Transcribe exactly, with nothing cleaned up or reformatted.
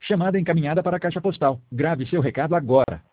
Chamada encaminhada para a caixa postal. Grave seu recado agora.